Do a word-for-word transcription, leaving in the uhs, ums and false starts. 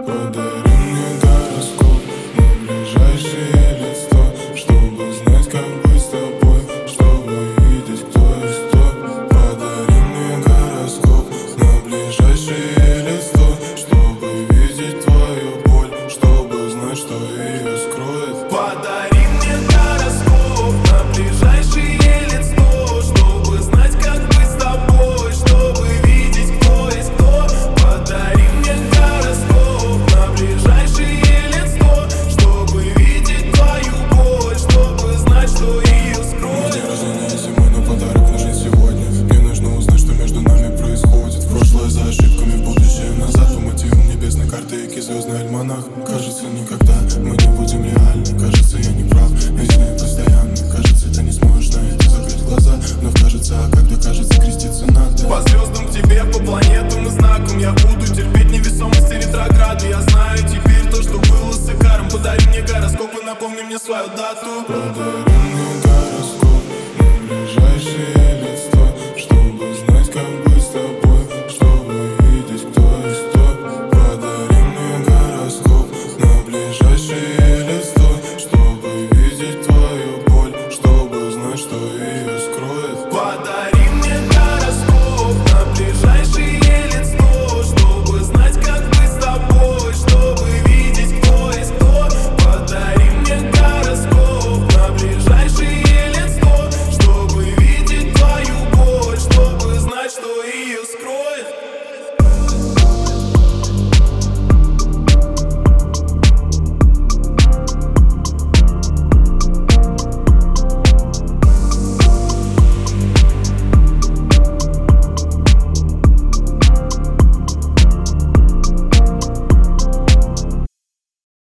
Подари мне гороскоп на ближайшие лет сто, чтобы знать, как быть с тобой, чтобы видеть, кто есть кто. Подари мне гороскоп на ближайшие лет сто, чтобы видеть твою боль, чтобы знать, что ее скроет. Подари мне гороскоп на ближайшие лет сто, чтобы знать, как быть с тобой, чтобы видеть, кто есть кто. Подари мне гороскоп на ближайшие лет сто, чтобы видеть твою боль, чтобы знать, что ее скроет. День рождения зимой, но подарок нужен сегодня. Мне нужно узнать, что между нами происходит. Прошлое за ошибками, в будущее назад. По мотивам небесной карты, звездный альманах. Кажется, никак